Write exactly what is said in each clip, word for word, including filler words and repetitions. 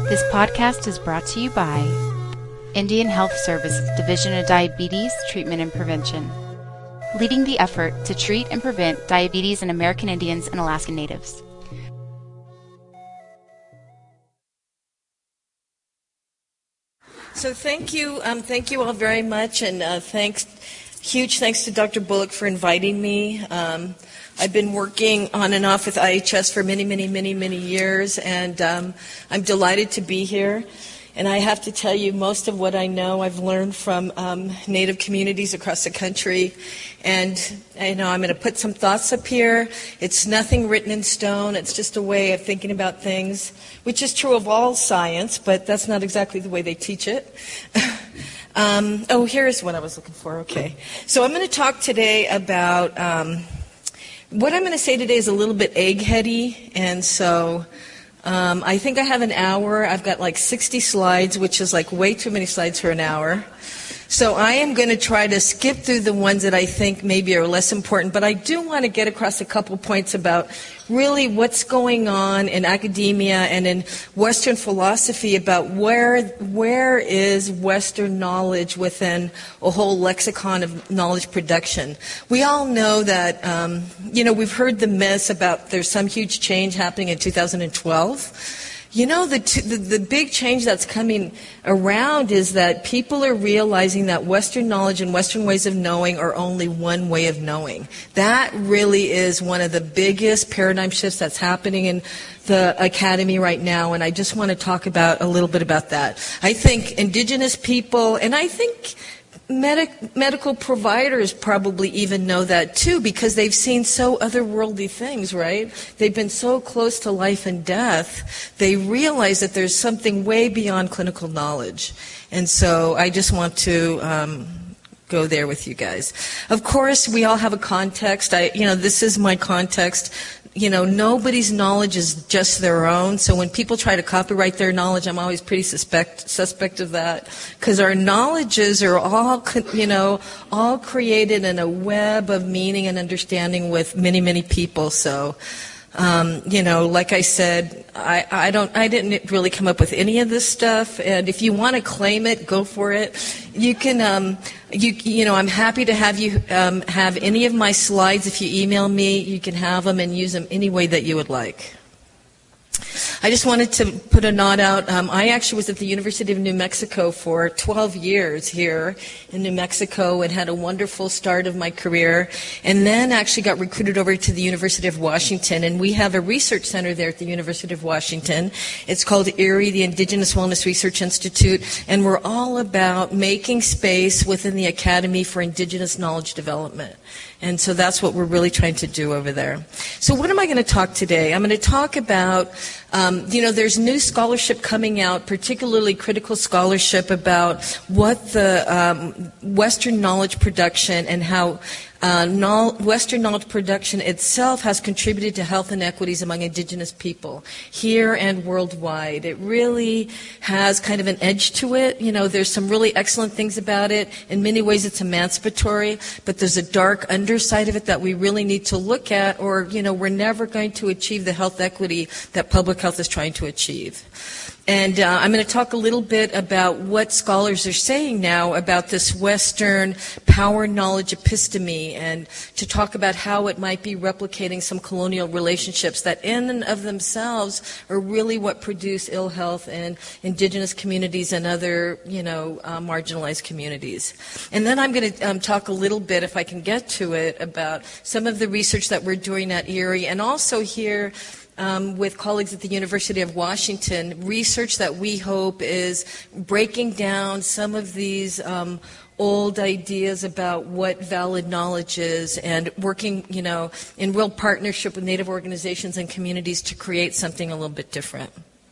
This podcast is brought to you by Indian Health Services Division of Diabetes Treatment and Prevention, leading the effort to treat and prevent diabetes in American Indians and Alaskan Natives. So thank you, um, thank you all very much, and uh, thanks, huge thanks to Doctor Bullock for inviting me. Um, I've been working on and off with I H S for many, many, many, many years, and um, I'm delighted to be here. And I have to tell you, most of what I know I've learned from um, Native communities across the country. And you know, I'm going to put some thoughts up here. It's nothing written in stone. It's just a way of thinking about things, which is true of all science, but that's not exactly the way they teach it. um, oh, here's what I was looking for. Okay. So I'm going to talk today about, um, what I'm going to say today is a little bit eggheady, and so Um, I think I have an hour. I've got like sixty slides, which is like way too many slides for an hour. So I am going to try to skip through the ones that I think maybe are less important, but I do want to get across a couple points about really what's going on in academia and in Western philosophy about where where is Western knowledge within a whole lexicon of knowledge production. We all know that, um, you know, we've heard the myths about there's some huge change happening in two thousand twelve. You know, the, t- the the big change that's coming around is that people are realizing that Western knowledge and Western ways of knowing are only one way of knowing. That really is one of the biggest paradigm shifts that's happening in the academy right now, and I just want to talk about a little bit about that. I think indigenous people, and I think Medic, medical providers probably even know that too, because they've seen so otherworldly things, right? They've been so close to life and death, they realize that there's something way beyond clinical knowledge. And so I just want to um, go there with you guys. Of course, we all have a context. I, you know, this is my context. You know, nobody's knowledge is just their own. So when people try to copyright their knowledge, I'm always pretty suspect suspect of that, because our knowledges are all, you know, all created in a web of meaning and understanding with many, many people. So, um, you know, like I said, I, I don't, I didn't really come up with any of this stuff. And if you want to claim it, go for it. You can, um, you, you know, I'm happy to have you um, have any of my slides. If you email me, you can have them and use them any way that you would like. I just wanted to put a nod out. Um, I actually was at the University of New Mexico for twelve years here in New Mexico and had a wonderful start of my career, and then actually got recruited over to the University of Washington, and we have a research center there at the University of Washington. It's called I R I, the Indigenous Wellness Research Institute, and we're all about making space within the Academy for Indigenous Knowledge Development. And so that's what we're really trying to do over there. So what am I going to talk today? I'm going to talk about, um, you know, there's new scholarship coming out, particularly critical scholarship about what the um, Western knowledge production and how Uh, Western knowledge production itself has contributed to health inequities among indigenous people here and worldwide. It really has kind of an edge to it. You know, there's some really excellent things about it. In many ways it's emancipatory, but there's a dark underside of it that we really need to look at, or, you know, we're never going to achieve the health equity that public health is trying to achieve. And uh, I'm going to talk a little bit about what scholars are saying now about this Western power knowledge episteme, and to talk about how it might be replicating some colonial relationships that in and of themselves are really what produce ill health in indigenous communities and other, you know, uh, marginalized communities. And then I'm going to um, talk a little bit, if I can get to it, about some of the research that we're doing at I R I, and also here Um, with colleagues at the University of Washington, research that we hope is breaking down some of these um, old ideas about what valid knowledge is, and working, you know, in real partnership with Native organizations and communities to create something a little bit different.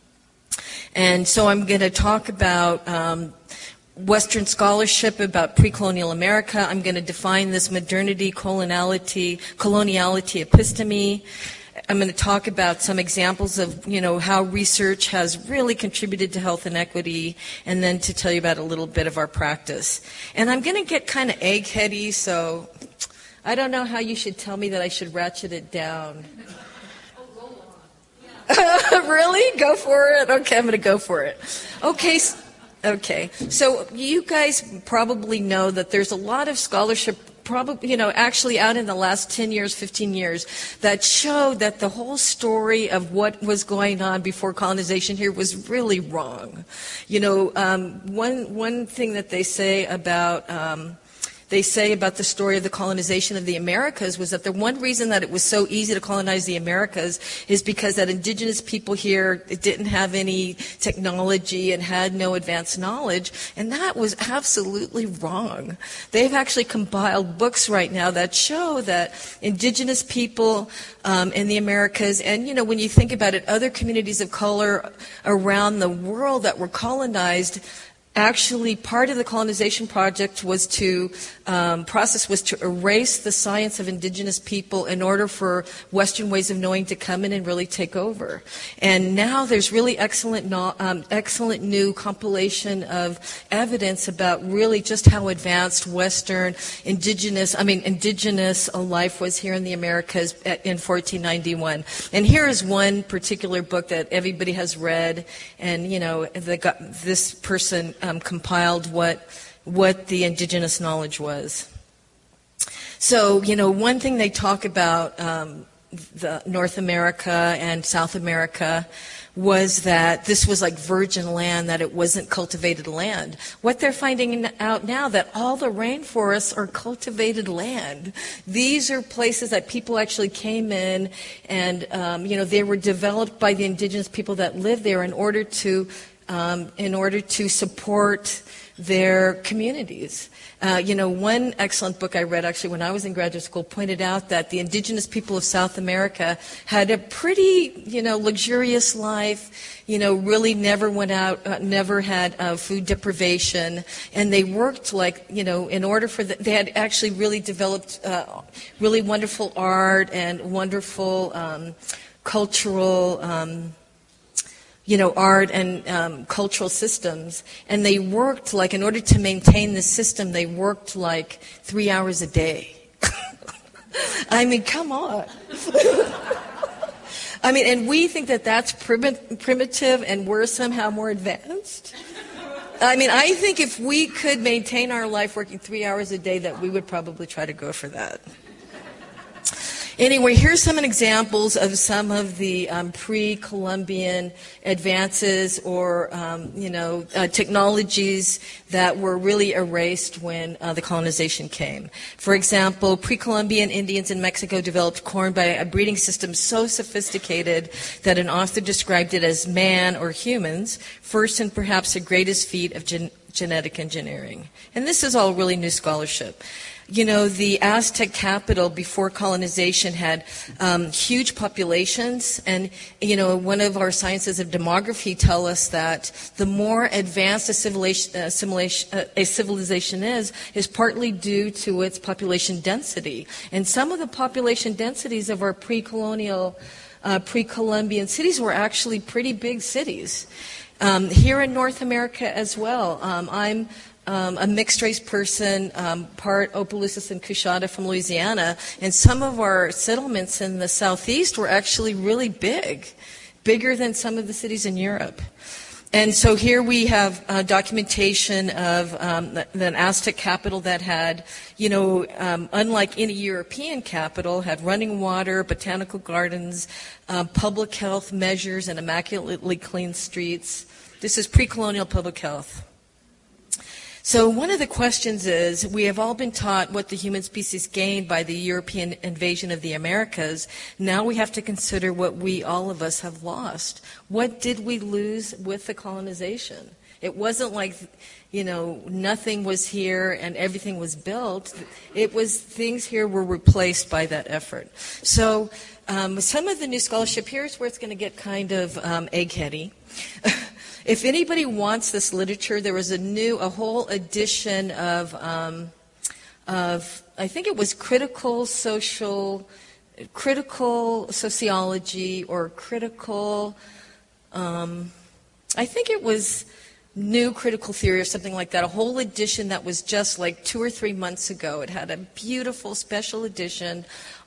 And so I'm going to talk about um, Western scholarship about pre-colonial America. I'm going to define this modernity, coloniality, coloniality episteme. I'm going to talk about some examples of, you know, how research has really contributed to health inequity, and then to tell you about a little bit of our practice. And I'm going to get kind of eggheady, so I don't know how you should tell me that I should ratchet it down. Really? Really? Go for it? Okay, I'm going to go for it. Okay. Okay. So you guys probably know that there's a lot of scholarship, probably, you know, actually out in the last ten years, fifteen years, that showed that the whole story of what was going on before colonization here was really wrong. You know, um, one, one thing that they say about, um, they say about the story of the colonization of the Americas was that the one reason that it was so easy to colonize the Americas is because that indigenous people here didn't have any technology and had no advanced knowledge, and that was absolutely wrong. They've actually compiled books right now that show that indigenous people um, in the Americas, and you know, when you think about it, other communities of color around the world that were colonized, actually, part of the colonization project was to, um, process was to erase the science of indigenous people in order for Western ways of knowing to come in and really take over. And now there's really excellent, no, um, excellent new compilation of evidence about really just how advanced Western indigenous, I mean, indigenous life was here in the Americas in fourteen ninety-one. And here is one particular book that everybody has read, and you know, the, this person Um, compiled what what the indigenous knowledge was. So, you know, one thing they talk about um, the North America and South America was that this was like virgin land, that it wasn't cultivated land. What they're finding out now, that all the rainforests are cultivated land. These are places that people actually came in and, um, you know, they were developed by the indigenous people that lived there in order to Um, in order to support their communities. Uh, you know, one excellent book I read actually when I was in graduate school pointed out that the indigenous people of South America had a pretty, you know, luxurious life, you know, really never went out, uh, never had uh, food deprivation, and they worked like, you know, in order for the, they had actually really developed uh, really wonderful art and wonderful um, cultural um you know, art and um, cultural systems, and they worked like, in order to maintain the system, they worked like three hours a day. I mean, come on. I mean, and we think that that's primi- primitive and we're somehow more advanced. I mean, I think if we could maintain our life working three hours a day, that we would probably try to go for that. Anyway, here's some examples of some of the um, pre-Columbian advances or, um, you know, uh, technologies that were really erased when uh, the colonization came. For example, pre-Columbian Indians in Mexico developed corn by a breeding system so sophisticated that an author described it as man or humans, first and perhaps the greatest feat of gen- genetic engineering. And this is all really new scholarship. You know, the Aztec capital before colonization had um, huge populations, and, you know, one of our sciences of demography tell us that the more advanced a civilization, uh, civilization, uh, a civilization is, is partly due to its population density. And some of the population densities of our pre-colonial, uh, pre-Columbian cities were actually pretty big cities. Um, here in North America as well, um, I'm Um, a mixed-race person, um, part Opelousas and Coushatta from Louisiana, and some of our settlements in the southeast were actually really big, bigger than some of the cities in Europe. And so here we have uh, documentation of um, the, the Aztec capital that had, you know, um, unlike any European capital, had running water, botanical gardens, uh, public health measures, and immaculately clean streets. This is pre-colonial public health. So one of the questions is, we have all been taught what the human species gained by the European invasion of the Americas. Now we have to consider what we, all of us, have lost. What did we lose with the colonization? It wasn't like, you know, nothing was here and everything was built. It was, things here were replaced by that effort. So um, some of the new scholarship, here's where it's going to get kind of um, eggheady. If anybody wants this literature, there was a new, a whole edition of, um, of, I think it was critical social, critical sociology or critical, um, I think it was new critical theory or something like that, a whole edition that was just like two or three months ago. It had a beautiful special edition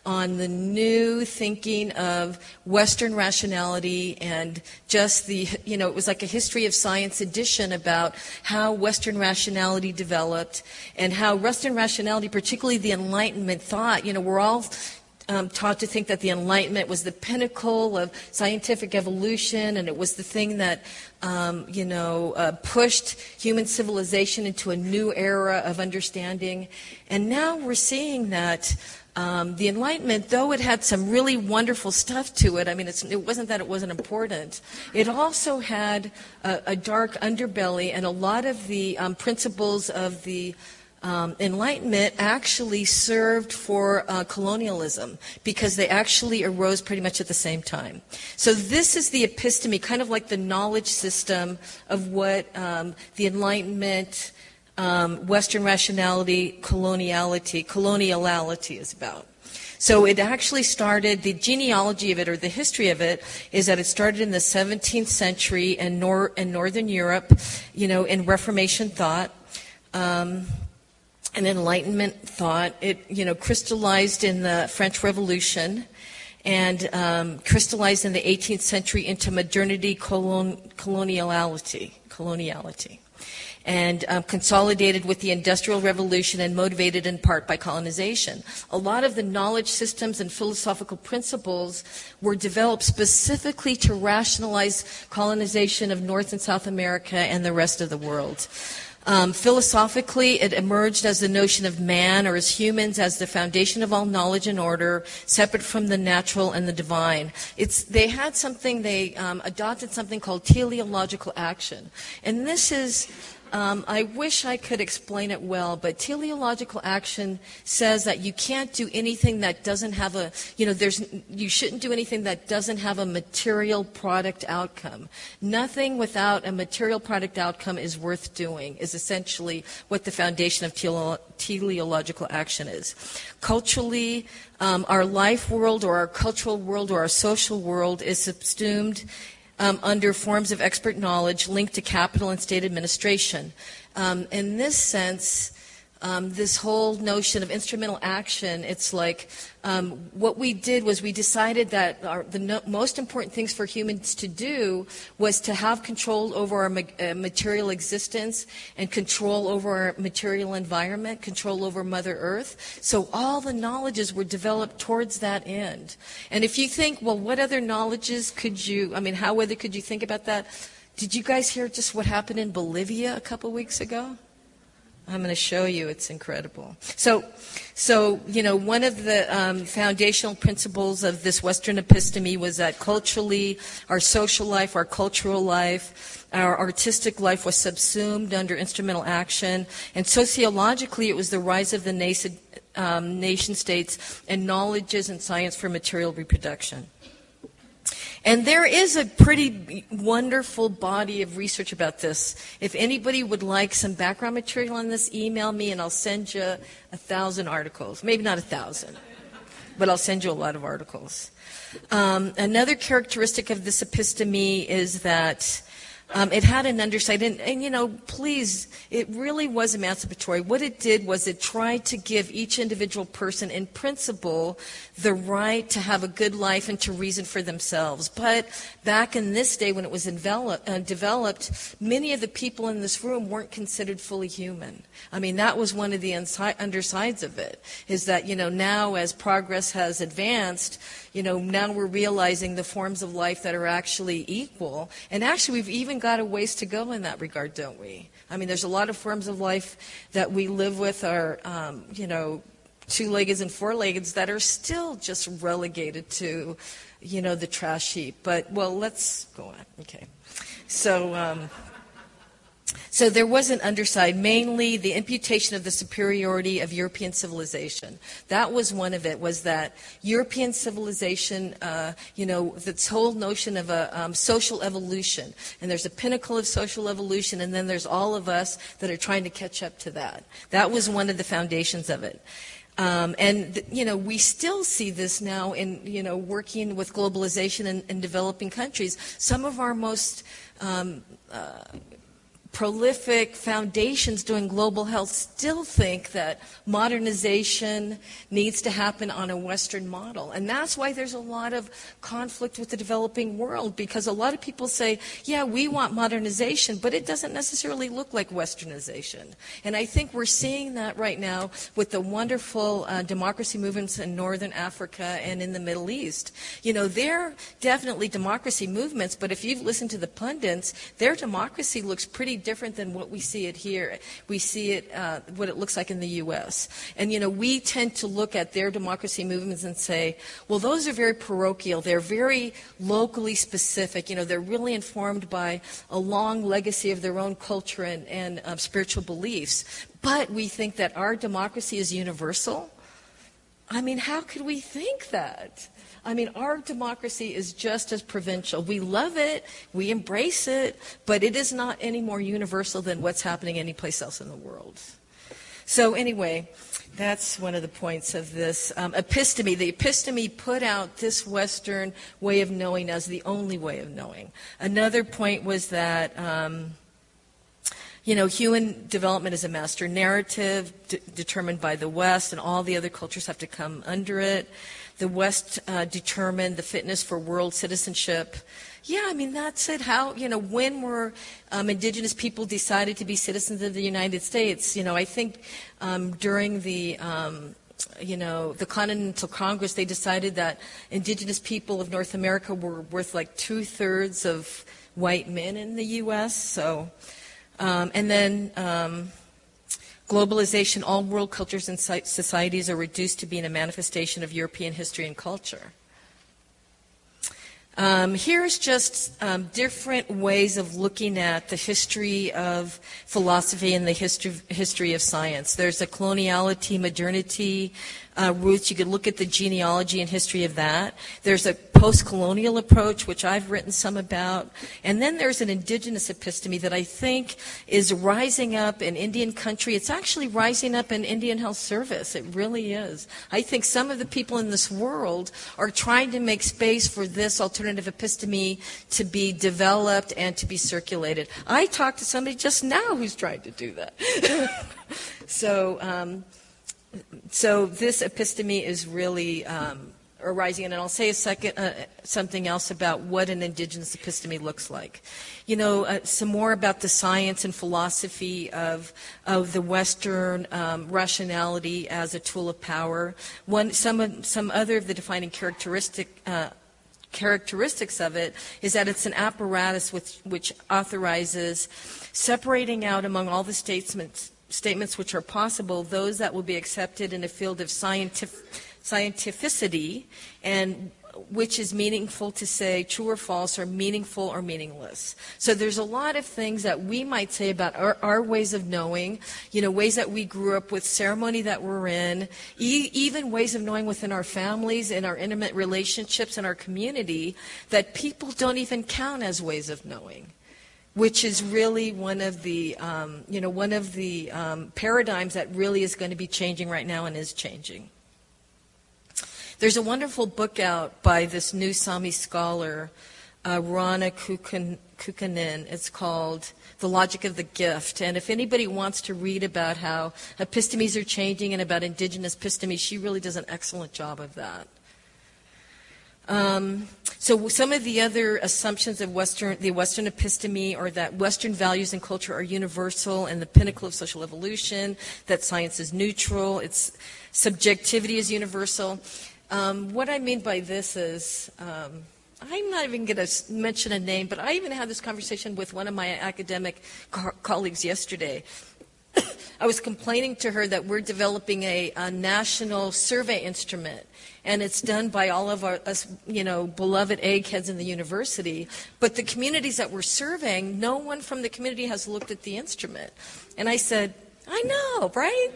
on the new thinking of Western rationality and just the, you know, it was like a history of science edition about how Western rationality developed and how Western rationality, particularly the Enlightenment thought, you know, we're all Um, taught to think that the Enlightenment was the pinnacle of scientific evolution, and it was the thing that, um, you know, uh, pushed human civilization into a new era of understanding. And now we're seeing that um, the Enlightenment, though it had some really wonderful stuff to it, I mean, it's, it wasn't that it wasn't important, it also had a, a dark underbelly, and a lot of the um, principles of the Um, Enlightenment actually served for uh, colonialism because they actually arose pretty much at the same time. So this is the episteme, kind of like the knowledge system of what um, the Enlightenment, um, Western rationality, coloniality, coloniality is about. So it actually started, the genealogy of it, or the history of it, is that it started in the seventeenth century in, nor- in Northern Europe, you know, in Reformation thought. Um, An Enlightenment thought. It, you know, crystallized in the French Revolution and um, crystallized in the eighteenth century into modernity, colon, coloniality, coloniality, and um, consolidated with the Industrial Revolution and motivated in part by colonization. A lot of the knowledge systems and philosophical principles were developed specifically to rationalize colonization of North and South America and the rest of the world. Um, philosophically, it emerged as the notion of man, or as humans, as the foundation of all knowledge and order, separate from the natural and the divine. It's, they had something, they um, adopted something called teleological action. And this is, um, I wish I could explain it well, but teleological action says that you can't do anything that doesn't have a, you know, there's, you shouldn't do anything that doesn't have a material product outcome. Nothing without a material product outcome is worth doing, is essentially what the foundation of tele- teleological action is. Culturally, um, our life world or our cultural world or our social world is subsumed Um, under forms of expert knowledge linked to capital and state administration. Um, in this sense, um, this whole notion of instrumental action, it's like um, what we did was we decided that our, the no, most important things for humans to do was to have control over our ma- uh, material existence and control over our material environment, control over Mother Earth. So all the knowledges were developed towards that end. And if you think, well, what other knowledges could you, I mean, how other could you think about that? Did you guys hear just what happened in Bolivia a couple weeks ago? I'm going to show you. It's incredible. So, so you know, one of the um, foundational principles of this Western episteme was that culturally, our social life, our cultural life, our artistic life was subsumed under instrumental action, and sociologically, it was the rise of the nation, um, nation states and knowledges and science for material reproduction. And there is a pretty wonderful body of research about this. If anybody would like some background material on this, email me and I'll send you a thousand articles. Maybe not a thousand, but I'll send you a lot of articles. Um, another characteristic of this episteme is that Um, it had an underside, and, and, you know, please, it really was emancipatory. What it did was it tried to give each individual person, in principle, the right to have a good life and to reason for themselves. But back in this day when it was envelop, uh, developed, many of the people in this room weren't considered fully human. I mean, that was one of the inside, undersides of it, is that, you know, now as progress has advanced, you know, now we're realizing the forms of life that are actually equal. And actually, we've even got a ways to go in that regard, don't we? I mean, there's a lot of forms of life that we live with are, um, you know, two-leggeds and four-leggeds that are still just relegated to, you know, the trash heap. But, well, let's go on. Okay. So, um, so there was an underside, mainly the imputation of the superiority of European civilization. That was one of it, was that European civilization, uh, you know, this whole notion of a um, social evolution. And there's a pinnacle of social evolution, and then there's all of us that are trying to catch up to that. That was one of the foundations of it. Um, and, you know, we still see this now in, you know, working with globalization in, in developing countries. Some of our most um, uh, prolific foundations doing global health still think that modernization needs to happen on a Western model. And that's why there's a lot of conflict with the developing world, because a lot of people say, yeah, we want modernization, but it doesn't necessarily look like Westernization. And I think we're seeing that right now with the wonderful uh, democracy movements in Northern Africa and in the Middle East. You know, they're definitely democracy movements, but if you've listened to the pundits, their democracy looks pretty different than what we see it here. We see it, uh, what it looks like in the U S. And, you know, we tend to look at their democracy movements and say, well, those are very parochial. They're very locally specific. You know, they're really informed by a long legacy of their own culture and, and uh, spiritual beliefs. But we think that our democracy is universal. I mean, how could we think that? I mean, our democracy is just as provincial. We love it, we embrace it, but it is not any more universal than what's happening anyplace else in the world. So anyway, that's one of the points of this um, episteme. The episteme put out this Western way of knowing as the only way of knowing. Another point was that um, You know, human development is a master narrative d- determined by the West, and all the other cultures have to come under it. The West uh, determined the fitness for world citizenship. Yeah, I mean, that's it. How, you know, when were um, indigenous people decided to be citizens of the United States? You know, I think um, during the, um, you know, the Continental Congress, they decided that indigenous people of North America were worth like two-thirds of white men in the U S, so... Um, and then um, globalization, all world cultures and societies are reduced to being a manifestation of European history and culture. Um, here's just um, different ways of looking at the history of philosophy and the history, history of science. There's a coloniality, modernity uh, roots. You could look at the genealogy and history of that. There's a post-colonial approach, which I've written some about. And then there's an indigenous episteme that I think is rising up in Indian country. It's actually rising up in Indian Health Service. It really is. I think some of the people in this world are trying to make space for this alternative episteme to be developed and to be circulated. I talked to somebody just now who's trying to do that. so, um, so this episteme is really um, arising, and I'll say a second uh, something else about what an indigenous episteme looks like. You know, uh, some more about the science and philosophy of of the Western um, rationality as a tool of power. One, some some other of the defining characteristic. Uh, characteristics of it is that it's an apparatus with, which authorizes separating out among all the statements, statements which are possible, those that will be accepted in a field of scientific, scientificity, and which is meaningful to say true or false, or meaningful or meaningless. So there's a lot of things that we might say about our, our ways of knowing, you know, ways that we grew up with, ceremony that we're in, e- even ways of knowing within our families, in our intimate relationships, in our community, that people don't even count as ways of knowing, which is really one of the, um, you know, one of the um, paradigms that really is going to be changing right now and is changing. There's a wonderful book out by this new Sami scholar, uh, Rana Kukkonen. It's called The Logic of the Gift. And if anybody wants to read about how epistemes are changing and about indigenous epistemes, she really does an excellent job of that. Um, so some of the other assumptions of Western, the Western episteme are that Western values and culture are universal and the pinnacle of social evolution, that science is neutral, its subjectivity is universal. Um, what I mean by this is, um, I'm not even going to mention a name, but I even had this conversation with one of my academic co- colleagues yesterday. I was complaining to her that we're developing a, a national survey instrument, and it's done by all of our, us, you know, beloved eggheads in the university. But the communities that we're surveying, no one from the community has looked at the instrument. And I said, I know, right?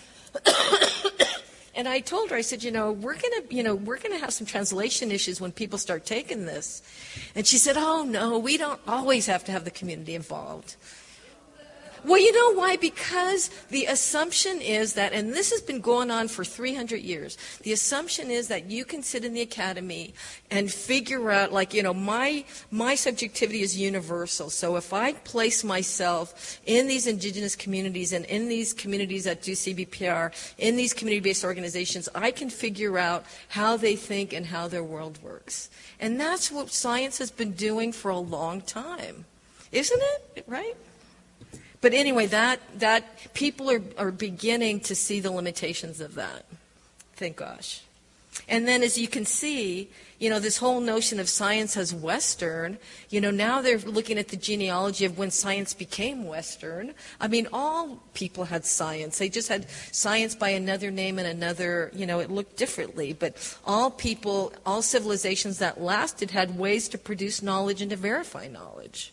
And I told her, I said, you know, we're gonna, you know, we're gonna have some translation issues when people start taking this. And she said, oh no, we don't always have to have the community involved. Well, you know why? Because the assumption is that, and this has been going on for three hundred years, the assumption is that you can sit in the academy and figure out, like, you know, my my subjectivity is universal. So if I place myself in these indigenous communities and in these communities that do C B P R, in these community-based organizations, I can figure out how they think and how their world works. And that's what science has been doing for a long time. Isn't it? Right? But anyway, that that people are, are beginning to see the limitations of that. Thank gosh. And then as you can see, you know, this whole notion of science as Western, you know, now they're looking at the genealogy of when science became Western. I mean, all people had science. They just had science by another name and another, you know, it looked differently. But all people, all civilizations that lasted had ways to produce knowledge and to verify knowledge.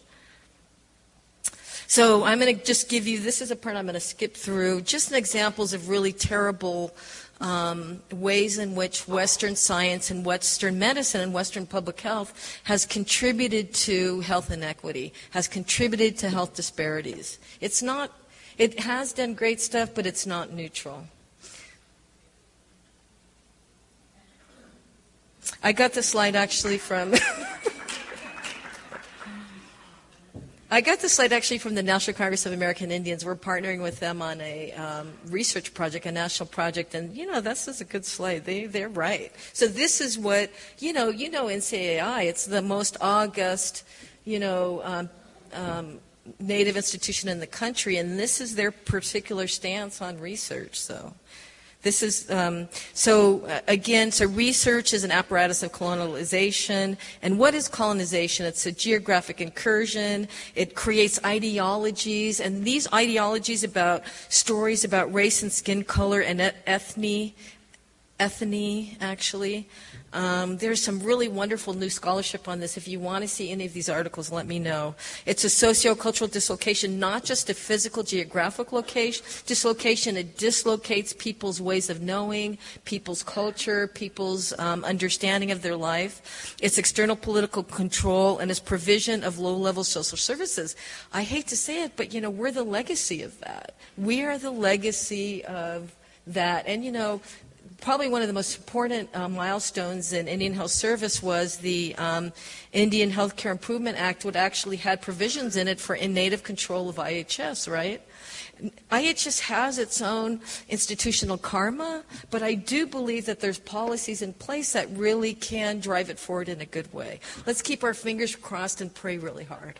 So I'm going to just give you, this is a part I'm going to skip through, just some examples of really terrible um, ways in which Western science and Western medicine and Western public health has contributed to health inequity, has contributed to health disparities. It's not, it has done great stuff, but it's not neutral. I got the slide actually from... I got this slide actually from the National Congress of American Indians. We're partnering with them on a um, research project, a national project, and you know this is a good slide. They they're right. So this is what you know. You know N C A I. It's the most august, you know, um, um, Native institution in the country, and this is their particular stance on research. So. This is, um, so uh, again, so research is an apparatus of colonialization. And what is colonization? It's a geographic incursion. It creates ideologies. And these ideologies about stories about race and skin color and ethne, ethne actually. Um, there's some really wonderful new scholarship on this. If you want to see any of these articles, let me know. It's a sociocultural dislocation, not just a physical geographic location, dislocation. It dislocates people's ways of knowing, people's culture, people's um, understanding of their life. It's external political control and it's provision of low-level social services. I hate to say it, but, you know, we're the legacy of that. We are the legacy of that. And, you know, probably one of the most important uh, milestones in Indian Health Service was the um, Indian Healthcare Improvement Act, which actually had provisions in it for in native control of I H S, right? I H S has its own institutional karma, but I do believe that there's policies in place that really can drive it forward in a good way. Let's keep our fingers crossed and pray really hard.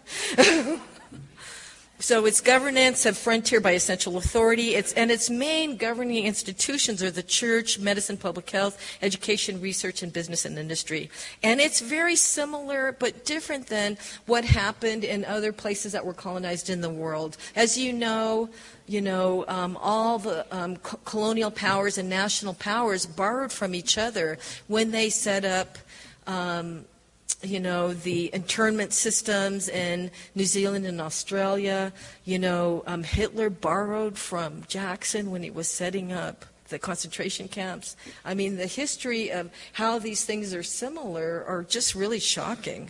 So its governance of frontier by essential authority, its, and its main governing institutions are the church, medicine, public health, education, research, and business and industry. And it's very similar but different than what happened in other places that were colonized in the world. As you know, you know, um, all the um, co- colonial powers and national powers borrowed from each other when they set up um, you know, the internment systems in New Zealand and Australia. You know, um, Hitler borrowed from Jackson when he was setting up the concentration camps. I mean, the history of how these things are similar are just really shocking.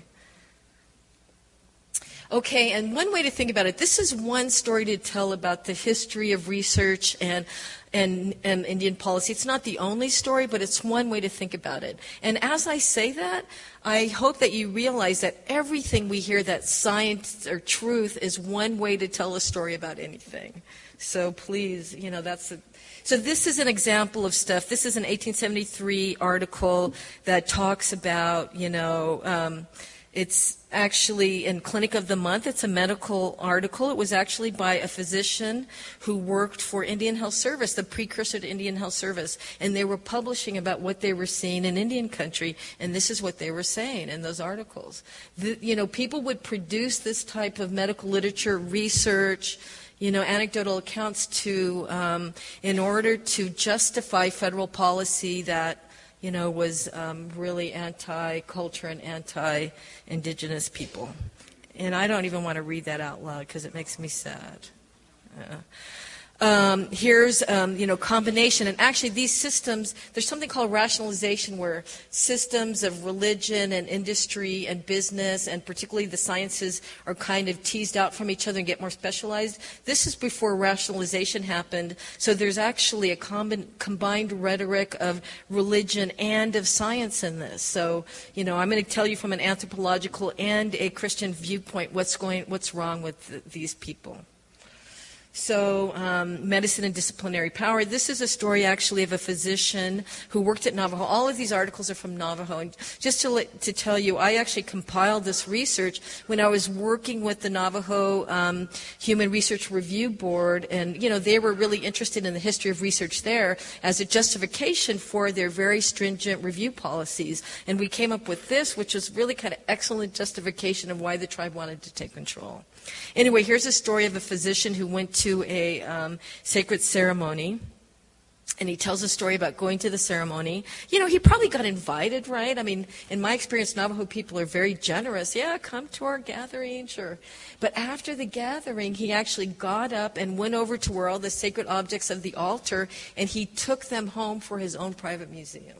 Okay, and one way to think about it, this is one story to tell about the history of research and, and, and Indian policy. It's not the only story, but it's one way to think about it. And as I say that, I hope that you realize that everything we hear that science or truth is one way to tell a story about anything. So please, you know, that's a, so this is an example of stuff. This is an eighteen seventy-three article that talks about, you know, um, it's actually in Clinic of the Month. It's a medical article. It was actually by a physician who worked for Indian Health Service, the precursor to Indian Health Service. And they were publishing about what they were seeing in Indian country. And this is what they were saying in those articles. The, you know, people would produce this type of medical literature, research, you know, anecdotal accounts to, um, in order to justify federal policy that, you know, was um, really anti-culture and anti-indigenous people. And I don't even want to read that out loud because it makes me sad. Uh, Um, here's, um, you know, combination. And actually these systems, there's something called rationalization where systems of religion and industry and business and particularly the sciences are kind of teased out from each other and get more specialized. This is before rationalization happened. So there's actually a combi- combined rhetoric of religion and of science in this. So, you know, I'm going to tell you from an anthropological and a Christian viewpoint what's going, what's wrong with th- these people. So, um, medicine and disciplinary power. This is a story actually of a physician who worked at Navajo. All of these articles are from Navajo. And just to, let, to tell you, I actually compiled this research when I was working with the Navajo um, Human Research Review Board. And, you know, they were really interested in the history of research there as a justification for their very stringent review policies. And we came up with this, which was really kind of excellent justification of why the tribe wanted to take control. Anyway, here's a story of a physician who went to a um, sacred ceremony, and he tells a story about going to the ceremony. You know, he probably got invited, right? I mean, in my experience, Navajo people are very generous. Yeah, come to our gathering, sure. But after the gathering, he actually got up and went over to where all the sacred objects of the altar, and he took them home for his own private museum.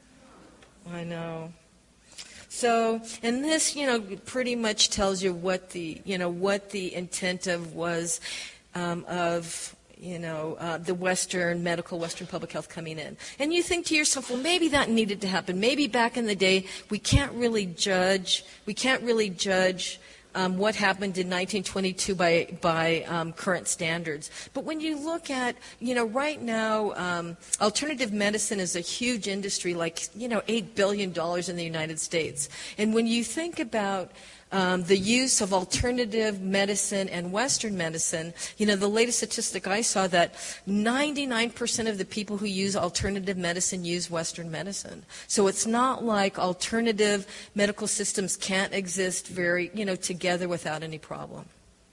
I know. So, and this, you know, pretty much tells you what the, you know, what the intent of was um, of, you know, uh, the Western medical, Western public health coming in. And you think to yourself, well, maybe that needed to happen. Maybe back in the day, we can't really judge, we can't really judge Um, what happened in nineteen twenty-two by by um, current standards. But when you look at, you know, right now, um, alternative medicine is a huge industry, like, you know, eight billion dollars in the United States. And when you think about um, the use of alternative medicine and Western medicine, you know, the latest statistic I saw that ninety-nine percent of the people who use alternative medicine use Western medicine. So it's not like alternative medical systems can't exist very, you know, together without any problem.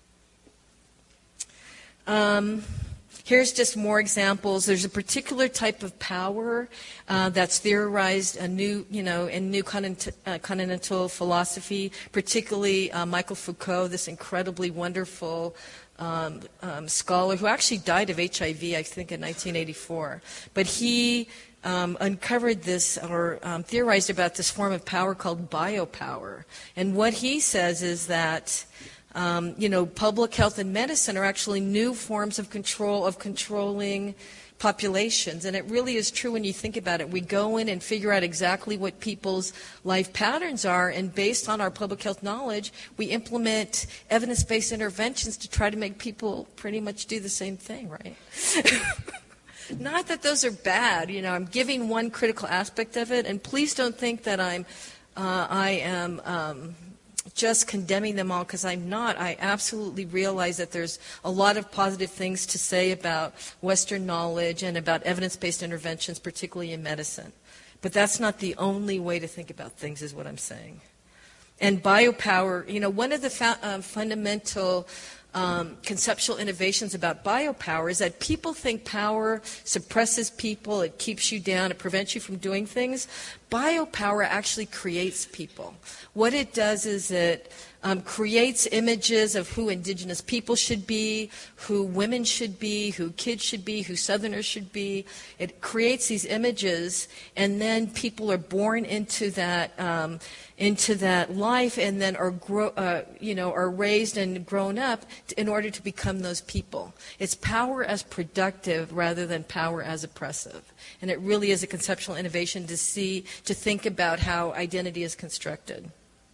Um, Here's just more examples. There's a particular type of power uh, that's theorized a new, you know, in new continent, uh, continental philosophy, particularly uh, Michael Foucault, this incredibly wonderful um, um, scholar who actually died of H I V, I think, in nineteen eighty-four. But he um, uncovered this or um, theorized about this form of power called biopower. And what he says is that Um, you know, public health and medicine are actually new forms of control, of controlling populations. And it really is true when you think about it. We go in and figure out exactly what people's life patterns are, and based on our public health knowledge, we implement evidence-based interventions to try to make people pretty much do the same thing, right? Not that those are bad. You know, I'm giving one critical aspect of it, and please don't think that I'm, uh, I am... Um, just condemning them all, because I'm not. I absolutely realize that there's a lot of positive things to say about Western knowledge and about evidence-based interventions, particularly in medicine. But that's not the only way to think about things, is what I'm saying. And biopower, you know, one of the fa- uh, fundamental um, conceptual innovations about biopower is that people think power suppresses people, it keeps you down, it prevents you from doing things. Biopower actually creates people. What it does is it um, creates images of who indigenous people should be, who women should be, who kids should be, who Southerners should be. It creates these images, and then people are born into that um, into that life, and then are grow, uh, you know, are raised and grown up in order to become those people. It's power as productive rather than power as oppressive. And it really is a conceptual innovation to see, to think about how identity is constructed.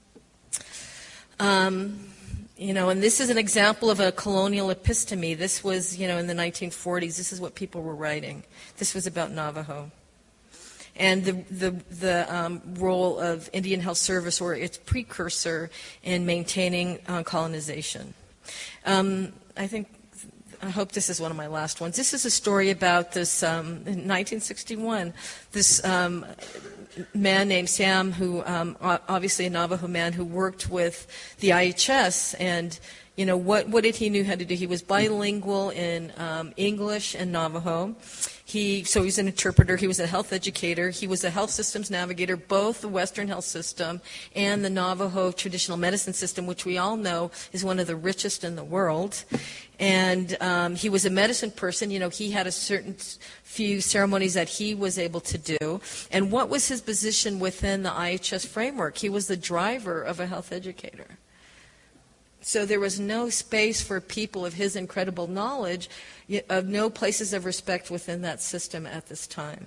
Um, you know, and this is an example of a colonial episteme. This was, you know, in the nineteen forties. This is what people were writing. This was about Navajo. And the the, the um, role of Indian Health Service, or its precursor, in maintaining uh, colonization. Um, I think, I hope this is one of my last ones. This is a story about this, um, in nineteen sixty-one, this um, man named Sam, who, um, obviously a Navajo man, who worked with the I H S, and, you know, what, what did he know how to do? He was bilingual in um, English and Navajo. He, so he was an interpreter, he was a health educator, he was a health systems navigator, both the Western health system and the Navajo traditional medicine system, which we all know is one of the richest in the world. And um, he was a medicine person. You know, he had a certain few ceremonies that he was able to do. And what was his position within the I H S framework? He was the driver of a health educator. So there was no space for people of his incredible knowledge, of no places of respect within that system at this time.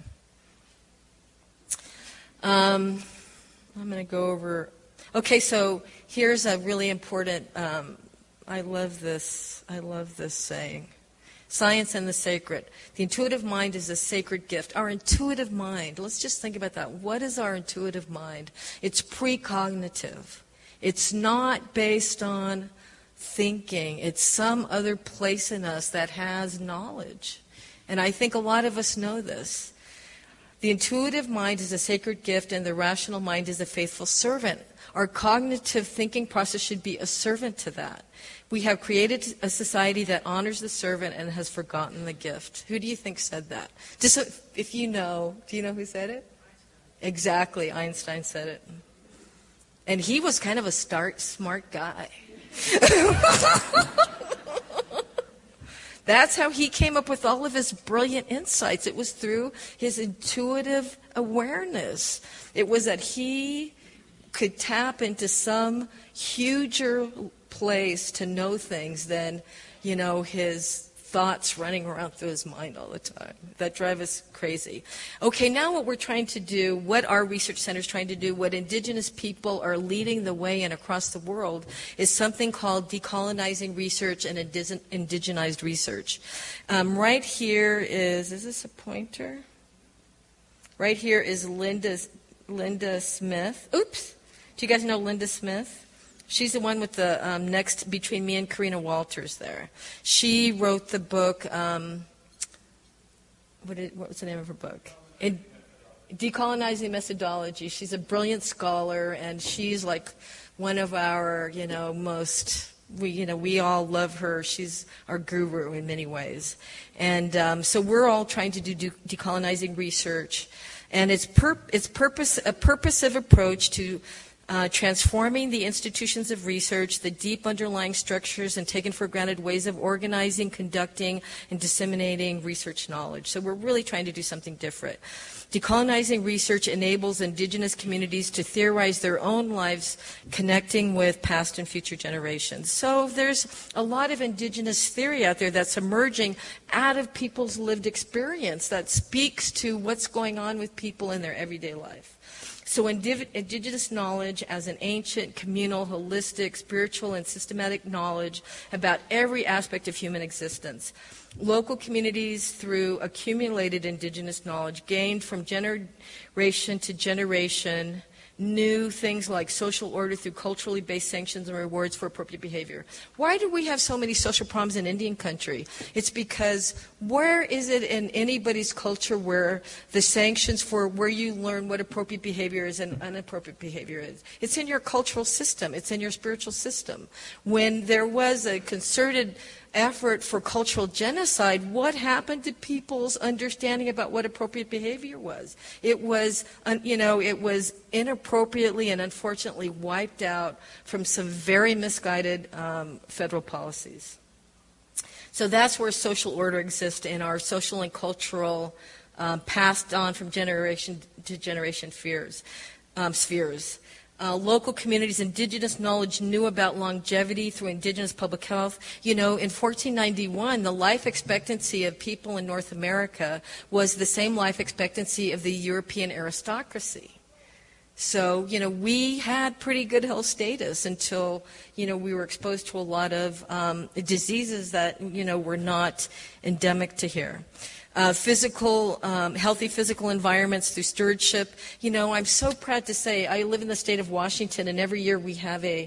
Um, I'm going to go over. Okay, so here's a really important. Um, I love this. I love this saying. Science and the sacred. The intuitive mind is a sacred gift. Our intuitive mind. Let's just think about that. What is our intuitive mind? It's precognitive. It's not based on thinking. It's some other place in us that has knowledge. And I think a lot of us know this. The intuitive mind is a sacred gift, and the rational mind is a faithful servant. Our cognitive thinking process should be a servant to that. We have created a society that honors the servant and has forgotten the gift. Who do you think said that? Just so, if you know, do you know who said it? Exactly, Einstein said it. And he was kind of a start, smart guy. That's how he came up with all of his brilliant insights. It was through his intuitive awareness. It was that he could tap into some huger place to know things than, you know, his thoughts running around through his mind all the time. That drive us crazy. Okay, now what we're trying to do, what our research center is trying to do, what indigenous people are leading the way in across the world, is something called decolonizing research and indigenized research. Um, right here is, is this a pointer? Right here is Linda, Linda Smith. Oops. Do you guys know Linda Smith? She's the one with the um, next between me and Karina Walters there. She wrote the book, um, what, did, what was the name of her book? In, Decolonizing Methodology. She's a brilliant scholar, and she's like one of our, you know, most, we, you know, we all love her. She's our guru in many ways. And um, so we're all trying to do de- decolonizing research. And it's, pur- it's purpose, a purposive approach to Uh, transforming the institutions of research, the deep underlying structures and taken for granted ways of organizing, conducting, and disseminating research knowledge. So we're really trying to do something different. Decolonizing research enables indigenous communities to theorize their own lives, connecting with past and future generations. So there's a lot of indigenous theory out there that's emerging out of people's lived experience that speaks to what's going on with people in their everyday life. So indigenous knowledge as an ancient, communal, holistic, spiritual, and systematic knowledge about every aspect of human existence. Local communities, through accumulated indigenous knowledge gained from generation to generation, knew things like social order through culturally based sanctions and rewards for appropriate behavior. Why do we have so many social problems in Indian country? It's because where is it in anybody's culture where the sanctions for where you learn what appropriate behavior is and inappropriate behavior is? It's in your cultural system. It's in your spiritual system. When there was a concerted effort for cultural genocide, what happened to people's understanding about what appropriate behavior was? It was, you know, it was inappropriately and unfortunately wiped out from some very misguided um, federal policies. So that's where social order exists in our social and cultural um, passed on from generation to generation fears, um, spheres. Uh, local communities, indigenous knowledge knew about longevity through indigenous public health. You know, in fourteen ninety-one, the life expectancy of people in North America was the same life expectancy of the European aristocracy. So, you know, we had pretty good health status until, you know, we were exposed to a lot of um, diseases that, you know, were not endemic to here. Uh, physical, um, healthy physical environments through stewardship. You know, I'm so proud to say I live in the state of Washington, and every year we have a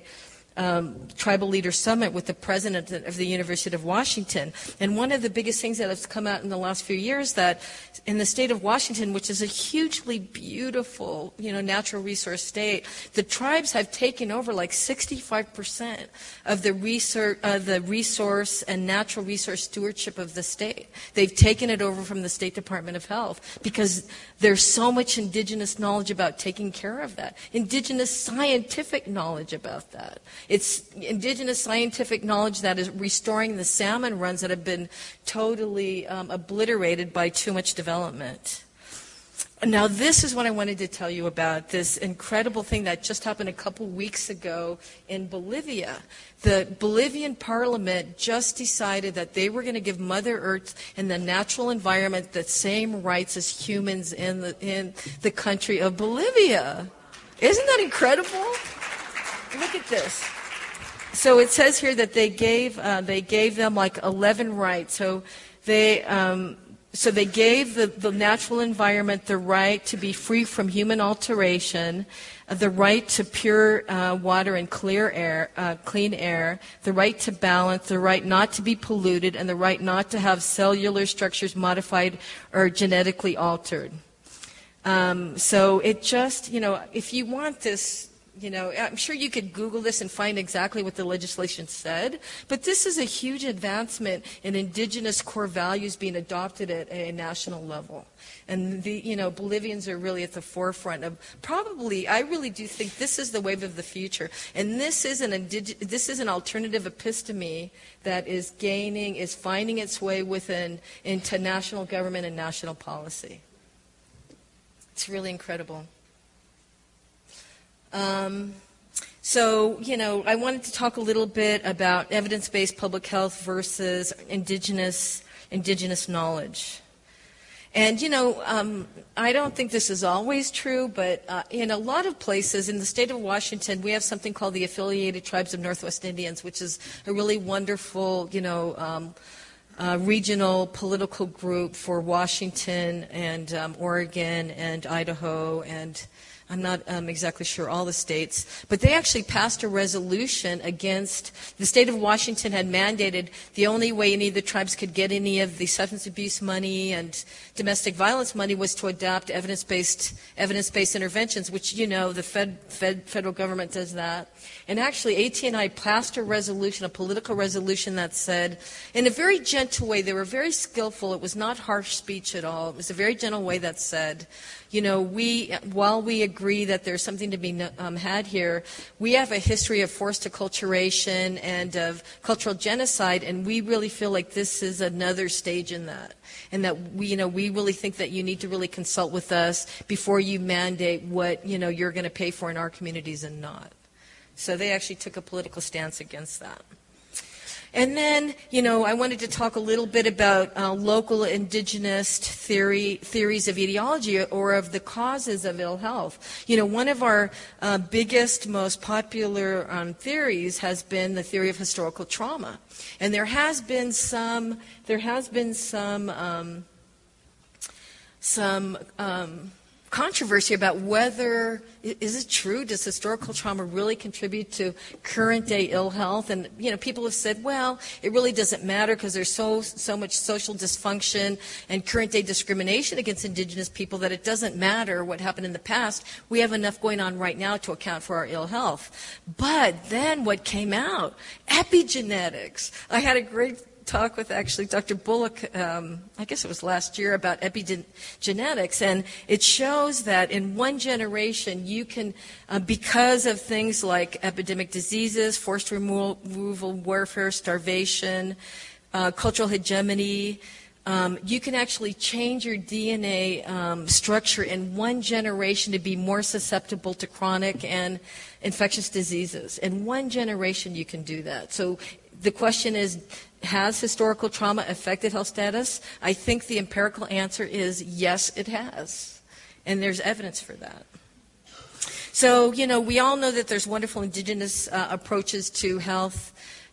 Um, Tribal Leader Summit with the president of the University of Washington. And one of the biggest things that has come out in the last few years, that in the state of Washington, which is a hugely beautiful, you know, natural resource state, the tribes have taken over like sixty-five percent of the research, uh, the resource and natural resource stewardship of the state. They've taken it over from the State Department of Health because there's so much indigenous knowledge about taking care of that, indigenous scientific knowledge about that. It's indigenous scientific knowledge that is restoring the salmon runs that have been totally um, obliterated by too much development. Now, this is what I wanted to tell you about, this incredible thing that just happened a couple weeks ago in Bolivia. The Bolivian parliament just decided that they were going to give Mother Earth and the natural environment the same rights as humans in the, in the country of Bolivia. Isn't that incredible? Look at this. So it says here that they gave uh, they gave them like eleven rights. So they um, so they gave the, the natural environment the right to be free from human alteration, uh, the right to pure uh, water and clear air, uh, clean air, the right to balance, the right not to be polluted, and the right not to have cellular structures modified or genetically altered. Um, so it just, you know, if you want this. You know, I'm sure you could Google this and find exactly what the legislation said, but this is a huge advancement in indigenous core values being adopted at a national level. And the, you know, Bolivians are really at the forefront of probably, I really do think this is the wave of the future. And this is an indig- this is an alternative episteme that is gaining, is finding its way within, into national government and national policy. It's really incredible. Um, so, you know, I wanted to talk a little bit about evidence-based public health versus indigenous indigenous knowledge. And, you know, um, I don't think this is always true, but uh, in a lot of places in the state of Washington, we have something called the Affiliated Tribes of Northwest Indians, which is a really wonderful, you know, um, uh, regional political group for Washington and um, Oregon and Idaho and I'm not um, exactly sure all the states, but they actually passed a resolution against, the state of Washington had mandated the only way any of the tribes could get any of the substance abuse money and domestic violence money was to adopt evidence-based evidence-based interventions, which, you know, the fed, fed, federal government does that. And actually, A T and I passed a resolution, a political resolution that said, in a very gentle way, they were very skillful, it was not harsh speech at all, it was a very gentle way that said, you know, we, while we agree that there's something to be um, had here, we have a history of forced acculturation and of cultural genocide, and we really feel like this is another stage in that. And that we, you know, we really think that you need to really consult with us before you mandate what, you know, you're going to pay for in our communities and not. So they actually took a political stance against that. And then, you know, I wanted to talk a little bit about uh, local indigenous theory, theories of etiology or of the causes of ill health. You know, one of our uh, biggest, most popular um, theories has been the theory of historical trauma. And there has been some, there has been some, um, some, um, controversy about whether, is it true, does historical trauma really contribute to current day ill health? And, you know, people have said, well, it really doesn't matter because there's so, so much social dysfunction and current day discrimination against indigenous people that it doesn't matter what happened in the past. We have enough going on right now to account for our ill health. But then what came out? Epigenetics. I had a great talk with actually Doctor Bullock, um, I guess it was last year, about epigenetics, and it shows that in one generation you can, uh, because of things like epidemic diseases, forced removal, removal warfare, starvation, uh, cultural hegemony, um, you can actually change your D N A um, structure in one generation to be more susceptible to chronic and infectious diseases. In one generation you can do that. So the question is, has historical trauma affected health status? I think the empirical answer is yes, it has. And there's evidence for that. So, you know, we all know that there's wonderful indigenous uh, approaches to health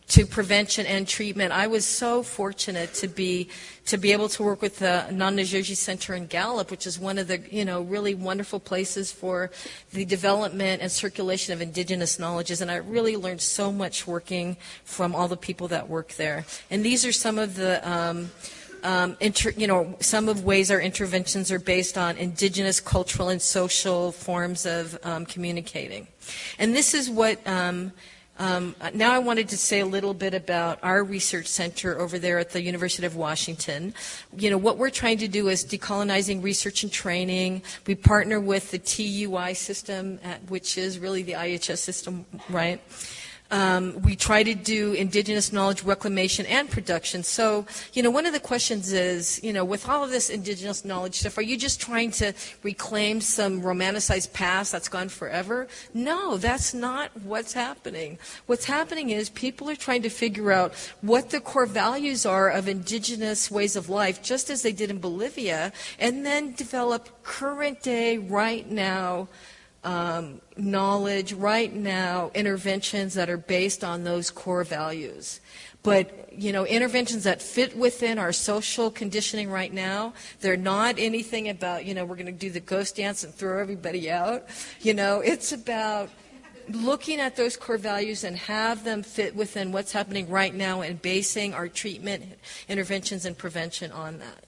to prevention and treatment. I was so fortunate to be to be able to work with the Nanda Joshi Center in Gallup, which is one of the you know really wonderful places for the development and circulation of indigenous knowledges. And I really learned so much working from all the people that work there. And these are some of the um, um, inter, you know some of ways our interventions are based on indigenous cultural and social forms of um, communicating. And this is what. Um, Um, now I wanted to say a little bit about our research center over there at the University of Washington. You know, what we're trying to do is decolonizing research and training. We partner with the T U I system, at, which is really the I H S system, right? Um, we try to do indigenous knowledge reclamation and production. So, you know, one of the questions is, you know, with all of this indigenous knowledge stuff, are you just trying to reclaim some romanticized past that's gone forever? No, that's not what's happening. What's happening is people are trying to figure out what the core values are of indigenous ways of life, just as they did in Bolivia, and then develop current day, right now, Um, knowledge, right now, interventions that are based on those core values. But, you know, interventions that fit within our social conditioning right now, they're not anything about, you know, we're going to do the ghost dance and throw everybody out. You know, it's about looking at those core values and have them fit within what's happening right now and basing our treatment, interventions, and prevention on that.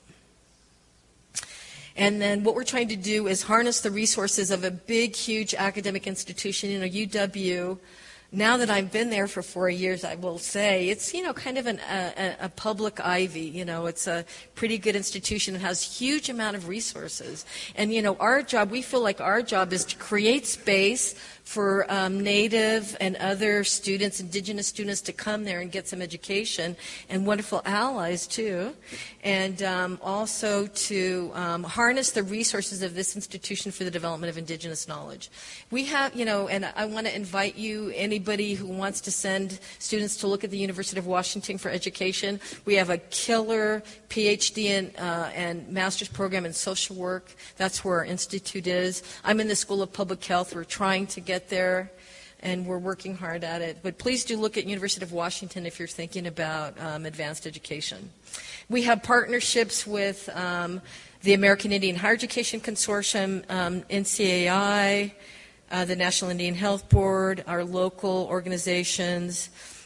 And then what we're trying to do is harness the resources of a big, huge academic institution, you know, U W. Now that I've been there for four years, I will say it's, you know, kind of an, a, a public Ivy. You know, it's a pretty good institution. It has huge amount of resources. And, you know, our job, we feel like our job is to create space for um, Native and other students, indigenous students, to come there and get some education, and wonderful allies too, and um, also to um, harness the resources of this institution for the development of indigenous knowledge. We have, you know, and I want to invite you, anybody who wants to send students to look at the University of Washington for education. We have a killer PhD in, uh, and master's program in social work. That's where our institute is. I'm in the School of Public Health. We're trying to get there, and we're working hard at it. But please do look at University of Washington if you're thinking about um, advanced education. We have partnerships with um, the American Indian Higher Education Consortium, um, N C A I, uh, the National Indian Health Board, our local organizations.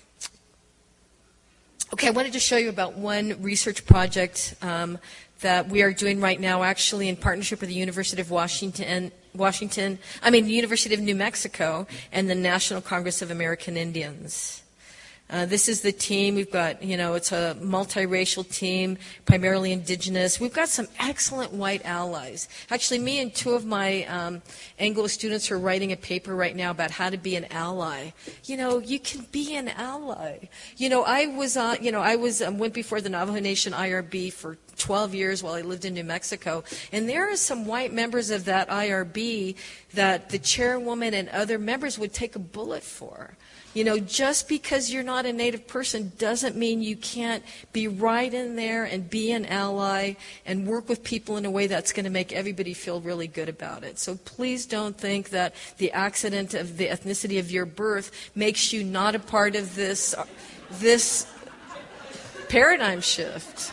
Okay, I wanted to show you about one research project um, that we are doing right now, actually in partnership with the University of Washington, Washington, I mean, the University of New Mexico and the National Congress of American Indians. Uh, this is the team. We've got, you know, it's a multiracial team, primarily indigenous. We've got some excellent white allies. Actually, me and two of my um, Anglo students are writing a paper right now about how to be an ally. You know, you can be an ally. You know, I was, uh, you know, I was um, went before the Navajo Nation I R B for twelve years while I lived in New Mexico, and there are some white members of that I R B that the chairwoman and other members would take a bullet for. You know, just because you're not a Native person doesn't mean you can't be right in there and be an ally and work with people in a way that's going to make everybody feel really good about it. So please don't think that the accident of the ethnicity of your birth makes you not a part of this, this paradigm shift.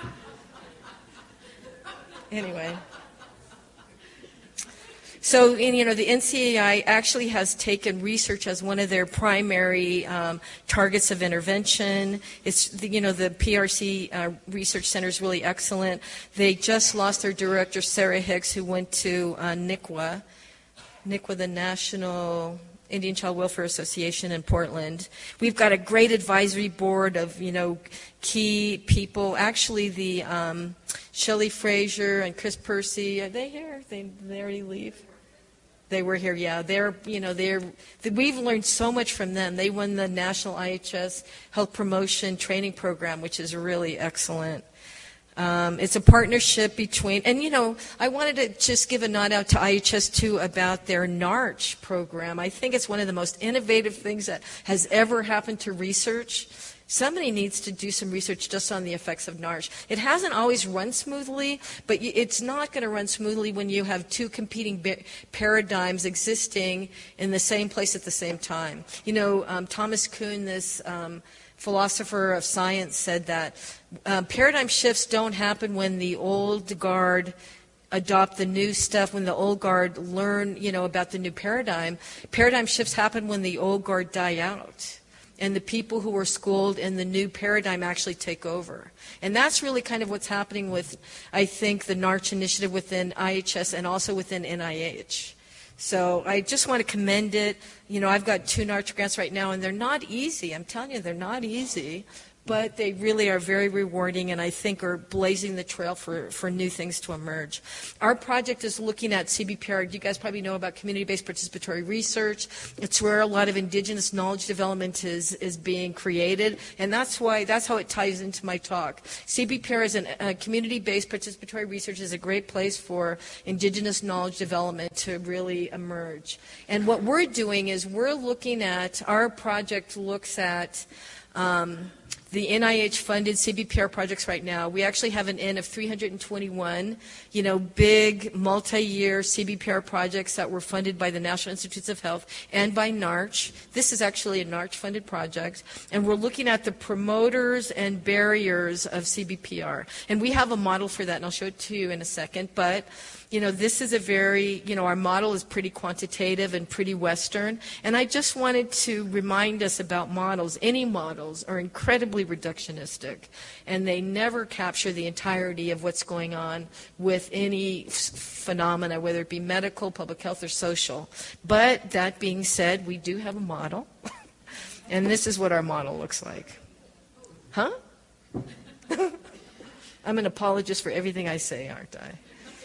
Anyway. So, and, you know, the N C A I actually has taken research as one of their primary um, targets of intervention. It's, the, you know, the P R C uh, Research Center is really excellent. They just lost their director, Sarah Hicks, who went to uh, N I C W A, N I C W A, the National Indian Child Welfare Association in Portland. We've got a great advisory board of, you know, key people. Actually, the um, Shelley Frazier and Chris Percy, are they here? They, they already leave? They were here, yeah. They're, you know, they're. We've learned so much from them. They won the National I H S Health Promotion Training Program, which is really excellent. Um, it's a partnership between, and you know, I wanted to just give a nod out to I H S too about their NARCH program. I think it's one of the most innovative things that has ever happened to research. somebody needs to do some research just on the effects of NARCH. It hasn't always run smoothly, but it's not going to run smoothly when you have two competing paradigms existing in the same place at the same time. You know, um, Thomas Kuhn, this um, philosopher of science, said that uh, paradigm shifts don't happen when the old guard adopt the new stuff, when the old guard learn, you know, about the new paradigm. Paradigm shifts happen when the old guard die out, and the people who were schooled in the new paradigm actually take over. And that's really kind of what's happening with, I think, the NARCH initiative within I H S and also within N I H. So I just want to commend it. You know, I've got two NARCH grants right now, and they're not easy. I'm telling you, they're not easy. But they really are very rewarding, and I think are blazing the trail for, for new things to emerge. Our project is looking at C B P R. You guys probably know about community-based participatory research. It's where a lot of indigenous knowledge development is, is being created, and that's why that's how it ties into my talk. C B P R is a uh, community-based participatory research is a great place for indigenous knowledge development to really emerge. And what we're doing is we're looking at, our project looks at um, the N I H-funded C B P R projects right now. We actually have an N of three hundred twenty-one, you know, big multi-year C B P R projects that were funded by the National Institutes of Health and by NARCH. This is actually a NARCH-funded project, and we're looking at the promoters and barriers of C B P R. And we have a model for that, and I'll show it to you in a second, but you know, this is a very, you know, our model is pretty quantitative and pretty Western. And I just wanted to remind us about models. Any models are incredibly reductionistic, and they never capture the entirety of what's going on with any phenomena, whether it be medical, public health, or social. But that being said, we do have a model, and this is what our model looks like. Huh? I'm an apologist for everything I say, aren't I?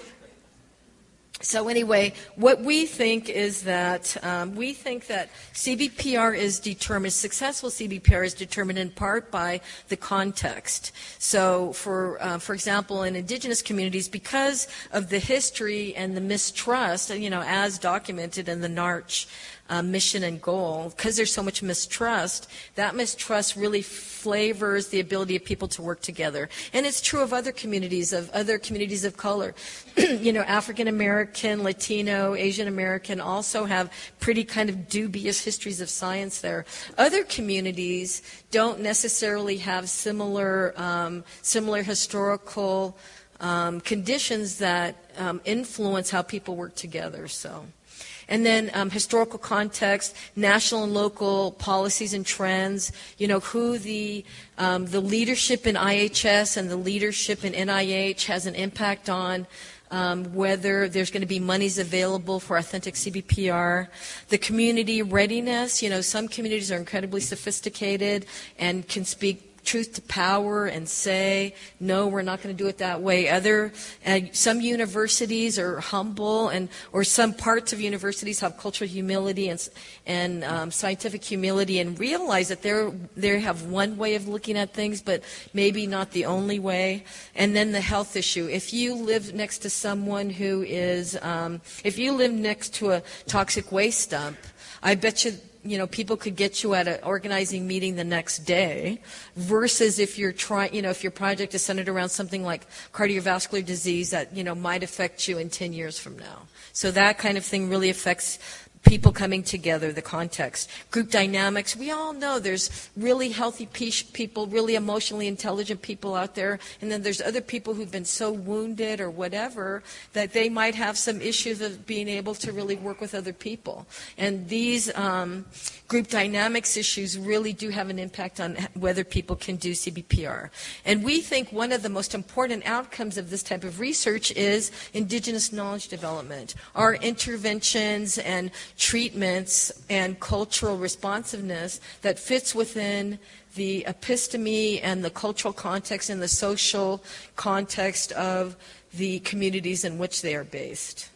So anyway, what we think is that um, we think that C B P R is determined, successful C B P R is determined in part by the context. So for, uh, for example, in indigenous communities, because of the history and the mistrust, you know, as documented in the NARCH Uh, mission and goal, because there's so much mistrust, that mistrust really flavors the ability of people to work together. And it's true of other communities, of other communities of color. You know, African American, Latino, Asian American also have pretty kind of dubious histories of science there. Other communities don't necessarily have similar, um, similar historical um, conditions that um, influence how people work together. So. And then um, historical context, national and local policies and trends, you know, who the, um, the leadership in I H S and the leadership in N I H has an impact on, um, whether there's going to be monies available for authentic C B P R. The community readiness, you know, some communities are incredibly sophisticated and can speak truth to power and say, no, we're not going to do it that way. Other, uh, some universities are humble, and or some parts of universities have cultural humility and and um, scientific humility, and realize that they're they have one way of looking at things, but maybe not the only way. And then the health issue. If you live next to someone who is, um, if you live next to a toxic waste dump, I bet you. You know, people could get you at an organizing meeting the next day, versus if you're trying, you know, if your project is centered around something like cardiovascular disease that, you know, might affect you in ten years from now. So that kind of thing really affects people coming together, the context. Group dynamics, we all know there's really healthy people, really emotionally intelligent people out there, and then there's other people who've been so wounded or whatever that they might have some issues of being able to really work with other people. And these um, group dynamics issues really do have an impact on whether people can do C B P R. And we think one of the most important outcomes of this type of research is indigenous knowledge development. Our interventions and treatments and cultural responsiveness that fits within the episteme and the cultural context and the social context of the communities in which they are based.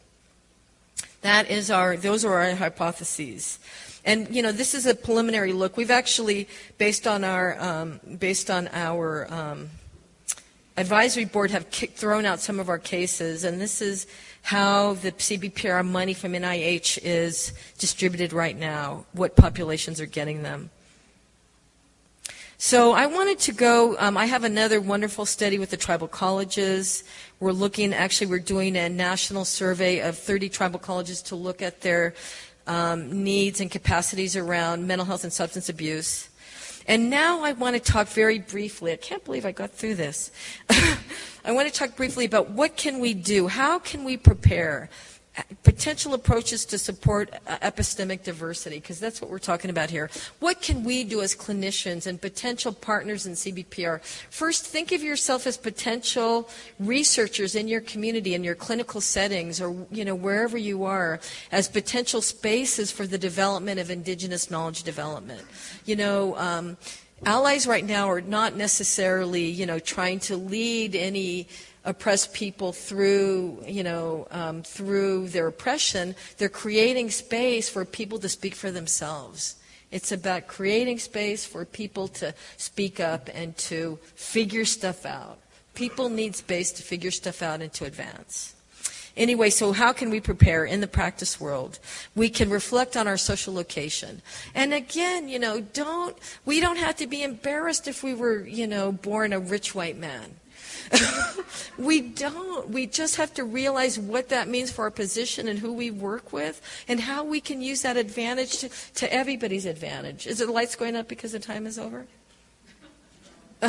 That is our, those are our hypotheses. And, you know, this is a preliminary look. We've actually, based on our, um, based on our um, advisory board, have kicked, thrown out some of our cases, and this is how the C B P R money from N I H is distributed right now, what populations are getting them. So I wanted to go, um, I have another wonderful study with the tribal colleges. We're looking, actually we're doing a national survey of thirty tribal colleges to look at their um, needs and capacities around mental health and substance abuse. And now I want to talk very briefly, I can't believe I got through this. I want to talk briefly about what can we do, how can we prepare potential approaches to support uh, epistemic diversity, because that's what we're talking about here. What can we do as clinicians and potential partners in C B P R? First, think of yourself as potential researchers in your community, in your clinical settings, or you know wherever you are, as potential spaces for the development of indigenous knowledge development. You know, um, allies right now are not necessarily, you know, trying to lead any oppressed people through, you know, um, through their oppression. They're creating space for people to speak for themselves. It's about creating space for people to speak up and to figure stuff out. People need space to figure stuff out and to advance. Anyway, so how can we prepare in the practice world? We can reflect on our social location. And again, you know, don't, we don't have to be embarrassed if we were, you know, born a rich white man. We don't. We just have to realize what that means for our position and who we work with and how we can use that advantage to, to everybody's advantage. Is the lights going up because the time is over? Uh,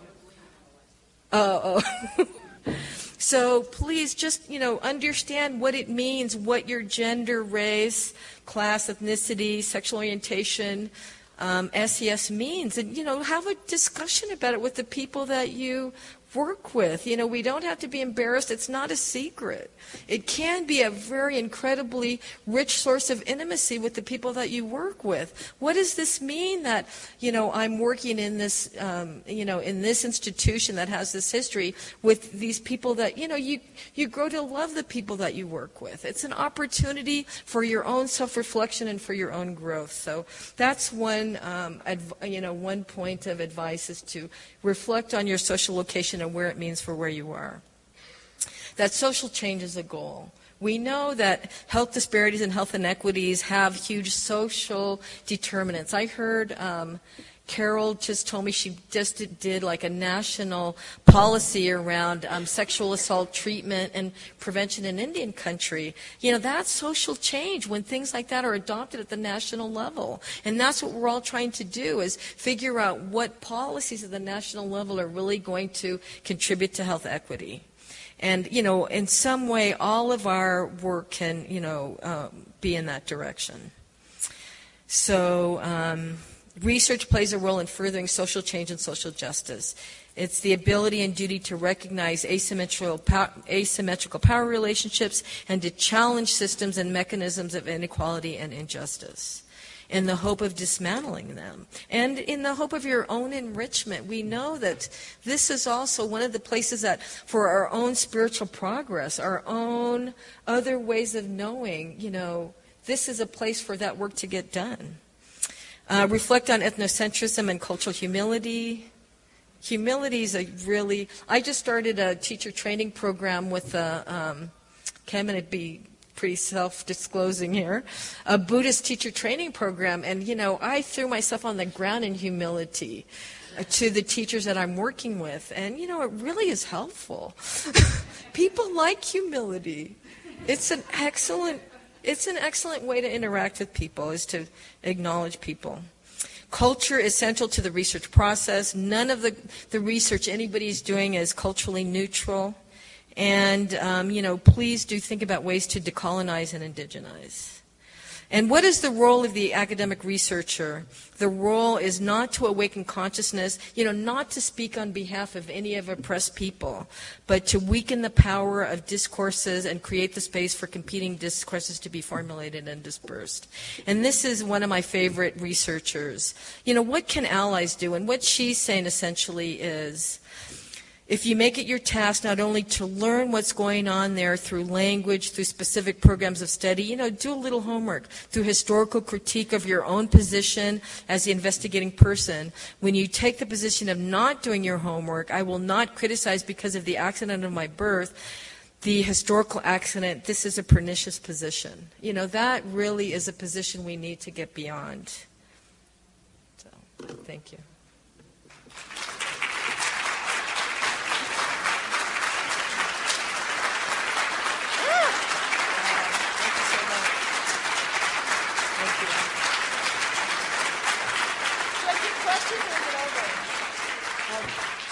oh, oh. So please just, you know, understand what it means, what your gender, race, class, ethnicity, sexual orientation, um, S E S means. And, you know, have a discussion about it with the people that you work with. You know, we don't have to be embarrassed. It's not a secret. It can be a very incredibly rich source of intimacy with the people that you work with. What does this mean that, you know, I'm working in this, um, you know, in this institution that has this history with these people that, you know, you, you grow to love the people that you work with. It's an opportunity for your own self-reflection and for your own growth. So that's one, um, adv- you know, one point of advice is to reflect on your social location and where it means for where you are. That social change is a goal. We know that health disparities and health inequities have huge social determinants. I heard um, Carol just told me she just did, did like a national policy around um, sexual assault treatment and prevention in Indian country. You know, that's social change when things like that are adopted at the national level. And that's what we're all trying to do, is figure out what policies at the national level are really going to contribute to health equity. And, you know, in some way, all of our work can, you know, um, be in that direction. So, um, research plays a role in furthering social change and social justice. It's the ability and duty to recognize asymmetrical power, asymmetrical power relationships and to challenge systems and mechanisms of inequality and injustice in the hope of dismantling them. And in the hope of your own enrichment. We know that this is also one of the places that, for our own spiritual progress, our own other ways of knowing, you know, this is a place for that work to get done. Uh, reflect on ethnocentrism and cultural humility. Humility is a really, I just started a teacher training program with a, um, okay, I'm going to be pretty self-disclosing here, a Buddhist teacher training program. And, you know, I threw myself on the ground in humility uh, to the teachers that I'm working with. And, you know, it really is helpful. People like humility. It's an excellent It's an excellent way to interact with people, is to acknowledge people. Culture is central to the research process. None of the, the research anybody's doing is culturally neutral. And, um, you know, please do think about ways to decolonize and indigenize. And what is the role of the academic researcher? The role is not to awaken consciousness, you know, not to speak on behalf of any of oppressed people, but to weaken the power of discourses and create the space for competing discourses to be formulated and dispersed. And this is one of my favorite researchers. You know, what can allies do? And what she's saying essentially is, if you make it your task not only to learn what's going on there through language, through specific programs of study, you know, do a little homework through historical critique of your own position as the investigating person. When you take the position of not doing your homework, I will not criticize because of the accident of my birth, the historical accident. This is a pernicious position. You know, that really is a position we need to get beyond. So, thank you. Why don't you hand it over? Um,